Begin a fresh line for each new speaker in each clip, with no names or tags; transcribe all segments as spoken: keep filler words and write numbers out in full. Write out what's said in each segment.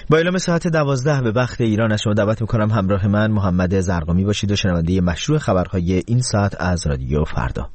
با اعلام ساعت دوازده به وقت ایران از شما دعوت میکنم همراه من محمد زرقامی باشید و شنونده مشروع خبرهای این ساعت از رادیو فردا.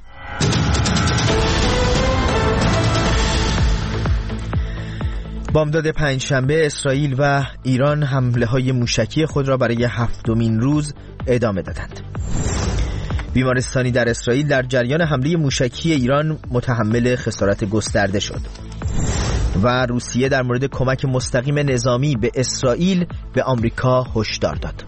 بامداد پنجشنبه اسرائیل و ایران حمله‌های موشکی خود را برای هفتمین روز ادامه دادند. بیمارستانی در اسرائیل در جریان حمله موشکی ایران متحمل خسارت گسترده شد. و روسیه در مورد کمک مستقیم نظامی به اسرائیل به آمریکا هشدار داد.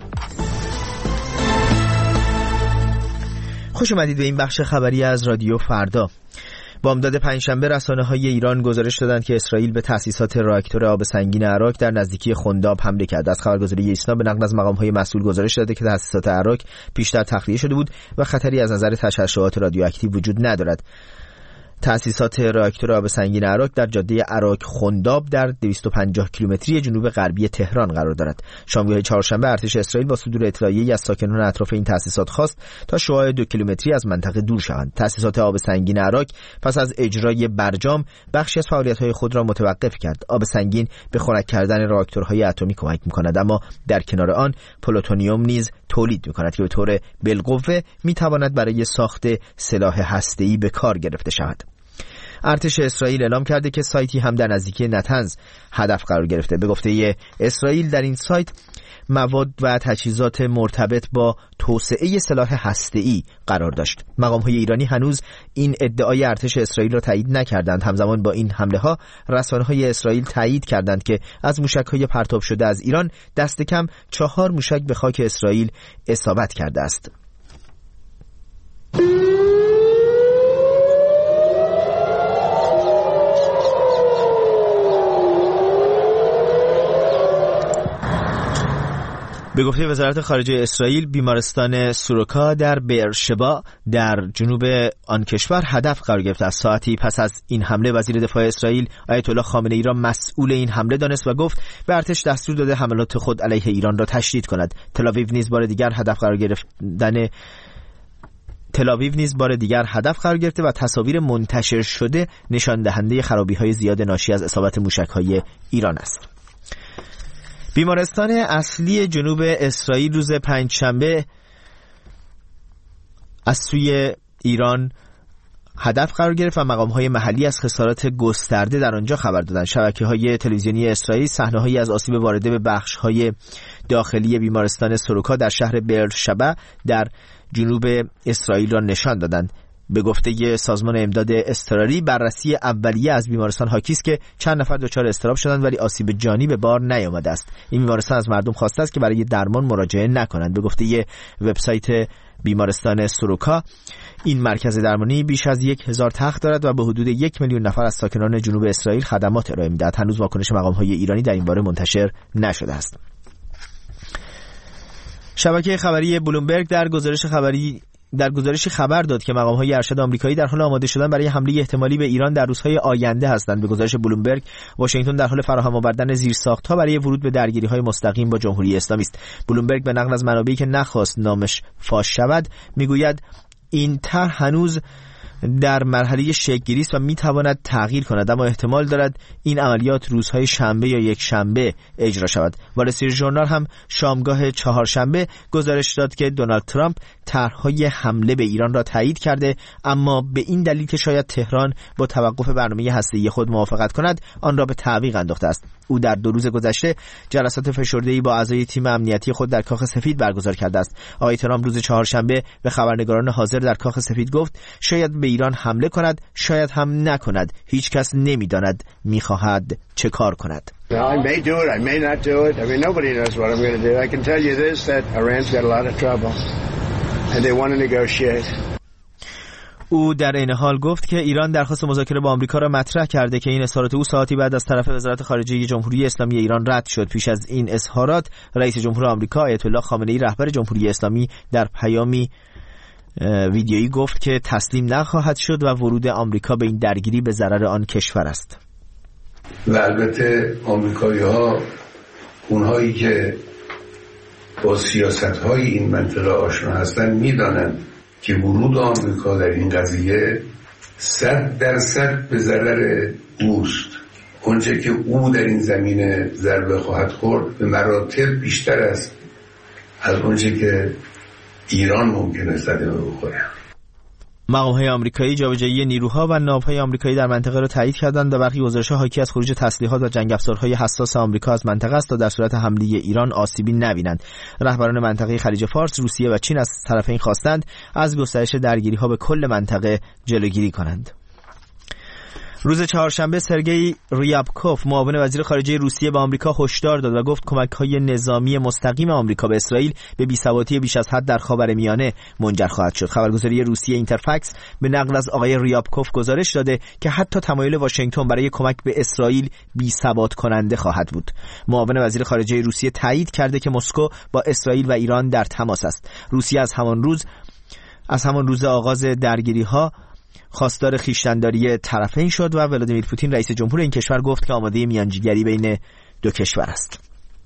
خوش اومدید به این بخش خبری از رادیو فردا. بامداد پنجشنبه رسانه‌های ایران گزارش دادند که اسرائیل به تأسیسات راکتور آب سنگین عراق در نزدیکی خنداب حمله کرد. از خبرگزاری ایسنا به نقل از مقام‌های مسئول گزارش داده که تأسیسات عراق پیشتر تخلیه شده بود و خطری از نظر تشعشعات رادیواکتیو وجود ندارد. تأسیسات راکتور آب سنگین عراق در جاده عراق خنداب در دویست و پنجاه کیلومتری جنوب غربی تهران قرار دارد. شامگاه چهارشنبه ارتش اسرائیل با صدور اطلاعیه‌ای از ساکنان اطراف این تأسیسات خواست تا شعاع دو کیلومتری از منطقه دور شوند. تأسیسات آب سنگین عراق پس از اجرای برجام بخشی از فعالیت‌های خود را متوقف کرد. آب سنگین به خنک کردن راکتورهای اتمی کمک می‌کند، اما در کنار آن پلوتونیوم نیز تولید می‌کند که به طور بالقوه می‌تواند برای ساخت سلاح هسته‌ای به کار گرفته شود. ارتش اسرائیل اعلام کرده که سایتی هم در نزدیکی نتنز هدف قرار گرفته. به گفته اسرائیل در این سایت مواد و تجهیزات مرتبط با توسعه سلاح هسته‌ای قرار داشت. مقام‌های ایرانی هنوز این ادعای ارتش اسرائیل را تایید نکردند. همزمان با این حمله‌ها رسانه‌های اسرائیل تایید کردند که از موشک‌های پرتاب شده از ایران دست کم چهار موشک به خاک اسرائیل اصابت کرده است. به گفته وزارت خارجه اسرائیل، بیمارستان سوروکا در بیرشبا در جنوب آن کشور هدف قرار گرفت. از ساعتی پس از این حمله وزیر دفاع اسرائیل آیت الله خامنه ای را مسئول این حمله دانست و گفت به ارتش دستور داده حملات خود علیه ایران را تشدید کند. تل‌آویو نیز بار دیگر هدف قرار گرفتن تل‌آویو نیز بار دیگر هدف قرار گرفته و تصاویر منتشر شده نشان دهنده خرابی‌های زیاد ناشی از اصابت موشک‌های ایران است. بیمارستان اصلی جنوب اسرائیل روز پنجشنبه از سوی ایران هدف قرار گرفت و مقام‌های محلی از خسارات گسترده در آنجا خبر دادند. شبکه‌های تلویزیونی اسرائیل صحنه‌هایی از آسیب وارده به بخش‌های داخلی بیمارستان سوروکا در شهر بیرشبا در جنوب اسرائیل را نشان دادند. به گفته سازمان امداد اضطراری، بررسی اولیه از بیمارستان حاکی است که چند نفر دچار اضطراب شدند ولی آسیب جانی به بار نیامده است. این بیمارستان از مردم خواسته است که برای درمان مراجعه نکنند. به گفته وبسایت بیمارستان سوروکا، این مرکز درمانی بیش از یک هزار تخت دارد و به حدود یک میلیون نفر از ساکنان جنوب اسرائیل خدمات ارائه می‌دهد. هنوز واکنش مقام‌های ایرانی در این باره منتشر نشده است. شبکه خبری بلومبرگ در گزارش خبری در گزارشی خبر داد که مقام‌های ارشد آمریکایی در حال آماده شدن برای حمله احتمالی به ایران در روزهای آینده هستند. به گزارش بلومبرگ، واشنگتن در حال فراهم آوردن زیرساخت‌ها برای ورود به درگیری‌های مستقیم با جمهوری اسلامی است. بلومبرگ به نقل از منابعی که نخواست نامش فاش شود میگوید این طرح هنوز در مرحله شکل‌گیری است و میتواند تغییر کند، اما احتمال دارد این عملیات روزهای شنبه یا یک شنبه اجرا شود. وال استریت ژورنال هم شامگاه چهارشنبه گزارش داد که دونالد ترامپ طرح‌های حمله به ایران را تایید کرده، اما به این دلیل که شاید تهران با توقف برنامه هسته‌ای خود موافقت کند آن را به تعویق انداخته است. او در دو روز گذشته جلسات فشرده‌ای با اعضای تیم امنیتی خود در کاخ سفید برگزار کرده است. آقای ترامپ روز چهارشنبه به خبرنگاران حاضر در کاخ سفید گفت شاید به ایران حمله کند، شاید هم نکند. هیچ کس نمی‌داند می‌خواهد چه کار کند.
I may do it, I may not do it. I mean, nobody knows what I'm going to do. I can tell you this, that Iran's got a lot of trouble and they want to negotiate.
او در این حال گفت که ایران درخواست مذاکره با آمریکا را مطرح کرده که این اظهارات او ساعتی بعد از طرف وزارت خارجه جمهوری اسلامی ایران رد شد. پیش از این اظهارات رئیس جمهور آمریکا آیت الله خامنه ای رهبر جمهوری اسلامی در پیامی ویدیویی گفت که تسلیم نخواهد شد و ورود آمریکا به این درگیری به ضرر آن کشور است.
و البته آمریکایی‌ها، اونهایی که با سیاست‌های این منطقه آشنا هستند، می‌دانند که ورود آمریکا در این قضیه صد درصد به ضرر اوست. اونچه که او در این زمینه ضربه خواهد خورد به مراتب بیشتر است از اونچه که ایران ممکنه صدمه بخوره.
مقام‌های آمریکایی جابجایی نیروها و ناوهای آمریکایی در منطقه را تایید کردند و برخی گزارش‌ها حاکی از خروج تسلیحات و جنگ افزارهای حساس آمریکا از منطقه است تا در صورت حمله ایران آسیبی نبینند. رهبران منطقه خلیج فارس، روسیه و چین از طرفین خواستند از گسترش درگیری‌ها به کل منطقه جلوگیری کنند. روز چهارشنبه سرگئی ریابکوف معاون وزیر خارجه روسیه به آمریکا هشدار داد و گفت کمک‌های نظامی مستقیم آمریکا به اسرائیل به بی‌ثباتی بیش از حد در خاورمیانه منجر خواهد شد. خبرگزاری روسیه اینترفکس به نقل از آقای ریابکوف گزارش داده که حتی تمایل واشنگتن برای کمک به اسرائیل بی‌ثبات کننده خواهد بود. معاون وزیر خارجه روسیه تایید کرده که مسکو با اسرائیل و ایران در تماس است. روسیه از همان روز از همان روز آغاز درگیری‌ها خواستار خویشتن‌داری طرفین شد و ولادیمیر پوتین رئیس جمهور این کشور گفت که آماده میانجیگری بین دو کشور است.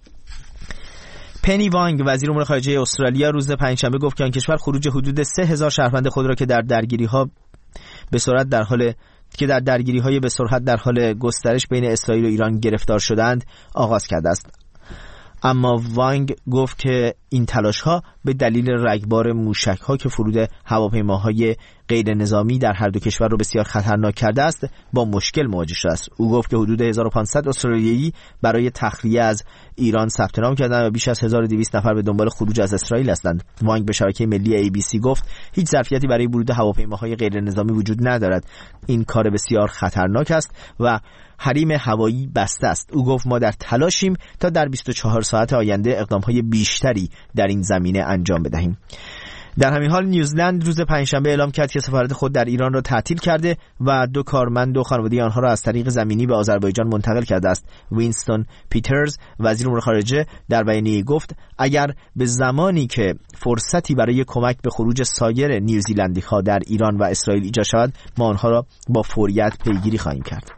پنی وانگ وزیر امور خارجه استرالیا روز پنجشنبه گفت که آن کشور خروج حدود سه هزار شهروند خود را که در درگیری‌ها به سرعت در حال که در درگیری‌های به سرعت در حال گسترش بین اسرائیل و ایران گرفتار شدند آغاز کرده است. اما وانگ گفت که این تلاش‌ها به دلیل رگبار موشک‌ها که فرود هواپیماهای غیر نظامی در هر دو کشور رو بسیار خطرناک کرده است با مشکل مواجه شده است. او گفت که حدود هزار و پانصد استرالیایی برای تخلیه از ایران ثبت نام کردند و بیش از هزار و دویست نفر به دنبال خروج از اسرائیل هستند. وانگ به شبکه ملی ای بی سی گفت هیچ ظرفیتی برای ورود هواپیماهای غیر نظامی وجود ندارد. این کار بسیار خطرناک است و حریم هوایی بسته است. او گفت ما در تلاشیم تا در بیست و چهار ساعت آینده اقدام‌های بیشتری در این زمینه انجام بدهیم. در همین حال نیوزلند روز پنجشنبه اعلام کرد که سفارت خود در ایران را تعطیل کرده و دو کارمند و خانواده آنها را از طریق زمینی به آذربایجان منتقل کرده است. وینستون پیترز وزیر امور خارجه در بیانیه‌ای گفت اگر به زمانی که فرصتی برای کمک به خروج سایر نیوزیلندی‌ها در ایران و اسرائیل ایجاد شود ما آنها را با فوریت پیگیری خواهیم کرد.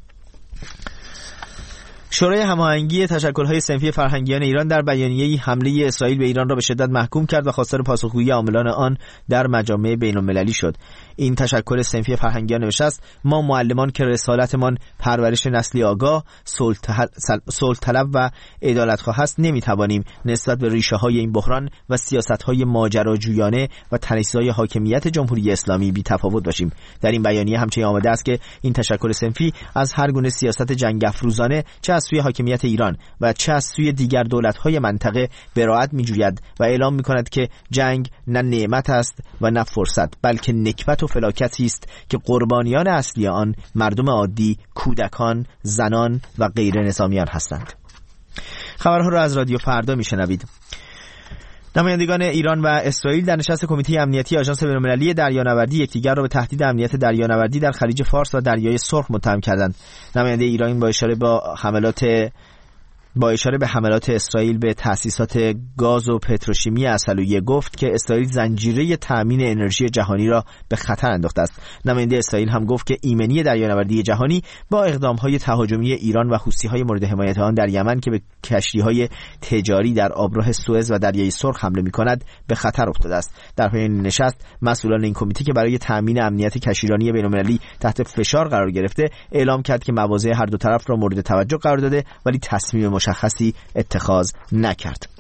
شورای هماهنگی تشکل‌های صنفی فرهنگیان ایران در بیانیه‌ای حمله اسرائیل به ایران را به شدت محکوم کرد و خواستار پاسخگویی عاملان آن در مجامع بین‌المللی شد. این تشکل صنفی فرهنگیان نوشته است ما معلمان که رسالتمان پرورش نسلی آگاه، صلح طلب و عدالت‌خواه است نمی‌توانیم نسبت به ریشه‌های این بحران و سیاست‌های ماجراجویانه و تنش‌زای حاکمیت جمهوری اسلامی بی‌تفاوت باشیم. در این بیانیه همچنین آمده است که این تشکل صنفی از هر گونه سیاست جنگ افروزانه چه از سوی حاکمیت ایران و چه از سوی دیگر دولت‌های منطقه براءت می‌جوید و اعلام می‌کند که جنگ نه نعمت است و نه فرصت بلکه نکبت و فلاکتی است که قربانیان اصلی آن مردم عادی، کودکان، زنان و غیر نظامیان هستند. خبرها را از رادیو فردا میشنوید. نمایندگان ایران و اسرائیل در نشست کمیته امنیتی آژانس بین‌المللی دریانوردی یکدیگر را به تهدید امنیت دریانوردی در خلیج فارس و دریای سرخ متهم کردند. نماینده ایران با اشاره با حملات با اشاره به حملات اسرائیل به تأسیسات گاز و پتروشیمی عسلویه گفت که اسرائیل زنجیره تأمین انرژی جهانی را به خطر انداخته است. نماینده اسرائیل هم گفت که ایمنی دریانوردی جهانی با اقدام‌های تهاجمی ایران و حوثی‌های مورد حمایت آن در یمن که به کشتی‌های تجاری در آبراه سوئز و دریای سرخ حمله می‌کند به خطر افتاده است. در پایان نشست مسئولان این کمیته که برای تأمین امنیت کشتیرانی بین‌المللی تحت فشار قرار گرفته اعلام کرد که مواضع هر دو طرف را مورد توجه قرار داده ولی تصمیم مشخصی اتخاذ نکرد.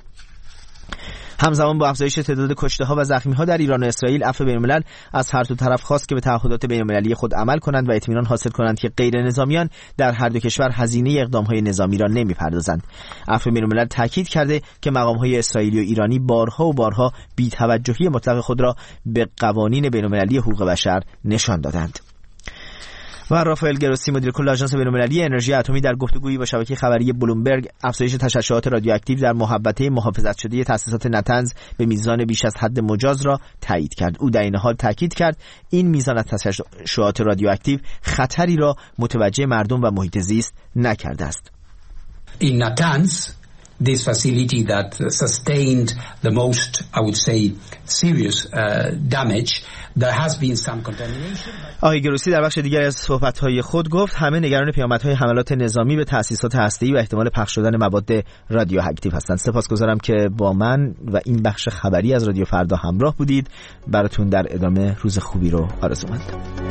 همزمان با افزایش تعداد کشته‌ها و زخمی‌ها در ایران و اسرائیل عفو بین‌الملل از هر دو طرف خواست که به تعهدات بین‌المللی خود عمل کنند و اطمینان حاصل کنند که غیر نظامیان در هر دو کشور هزینه اقدام‌های نظامی را نمی‌پردازند. عفو بین‌الملل تاکید کرده که مقام‌های اسرائیلی و ایرانی بارها و بارها بی‌توجهی مطلق خود را به قوانین بین‌المللی حقوق بشر نشان دادند. و رافائل گروسی مدیر کل آژانس بین‌المللی انرژی اتمی در گفتگویی با شبکه خبری بلومبرگ افزایش تشعشعات رادیواکتیو در محوطه محافظت شده تأسیسات نتنز به میزان بیش از حد مجاز را تایید کرد. او در این حال تاکید کرد این میزان از تشعشعات رادیواکتیو خطری را متوجه مردم و محیط زیست نکرده است.
In Natanz, this facility that sustained the most, I would say, serious uh, damage, there has been some contamination.
آقای گروسی در بخش دیگری از صحبت‌های خود گفت همه نگران پیامدهای حملات نظامی به تأسیسات هسته‌ای و احتمال پخش شدن مواد رادیواکتیو هستند. سپاسگزارم که با من و این بخش خبری از رادیو فردا همراه بودید. براتون در ادامه روز خوبی رو آرزو مندم.